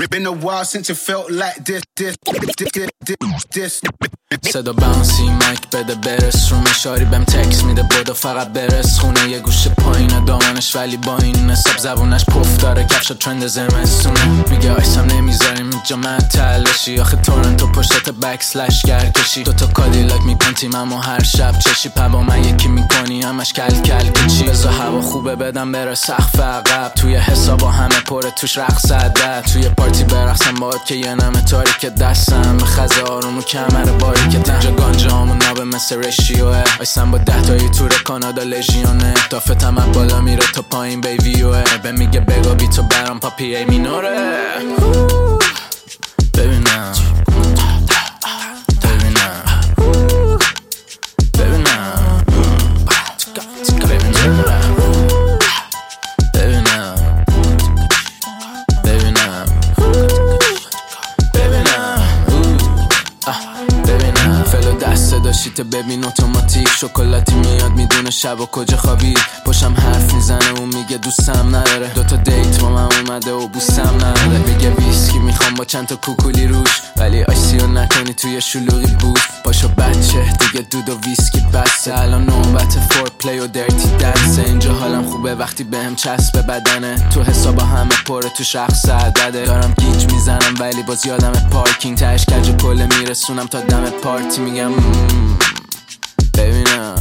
Been a while since it felt like this. صدا باونسی مایک بده برس رو مشاری بهم تکس میده بودو فقط برس خونه یه گوشه پایینه دامنش ولی با این نصاب زبونش پف داره کفش ترند زمستونه میگه آیسم نمیذاریم اینجا معطل بشی آخه تورنتو پشتت بک سلش گرکشی دوتا کادیلاک میپنتیم اما هر شب چشی پبا من یکی میکنی همش کل کل کچی بزا هوا خوبه بدم بره سقف عقب توی حسابا همه پره توش رقص عدد توی پارتی برقصم باید که یه نمه تاریک دستم خزه آروم و کمر باری که اینجا گانجامون نابه مثل رشیوه آیسم با 10 تایی تور کانادا لژیونه دافتم از بالا میره تا پایین بیویوه به میگه بگو بی تو برام پاپی ای مینوره ببینم شیت ببین اتوماتیک شکلاتی میاد میدونه شب و کجا خوابی پاشم حرف میزنه و میگه دوستم نداره دوتا دیت با من اومده و بوسم نداره بگه ویسکی میخوام با چند تا کوکولی روش ولی آیسیو نکنی توی شلوغی بود پاشو بچه دیگه دود و ویسکی بسته الان نوبت فور پلی و درتی دنسه اینجا حالم خوبه وقتی بهم چسب بدنه تو حسابا همه پره تو شخص عدده دارم گیج میزنم ولی باز یادم پارکینگ تهش کج کله میرسونم تا دم پارتی میگم ببینم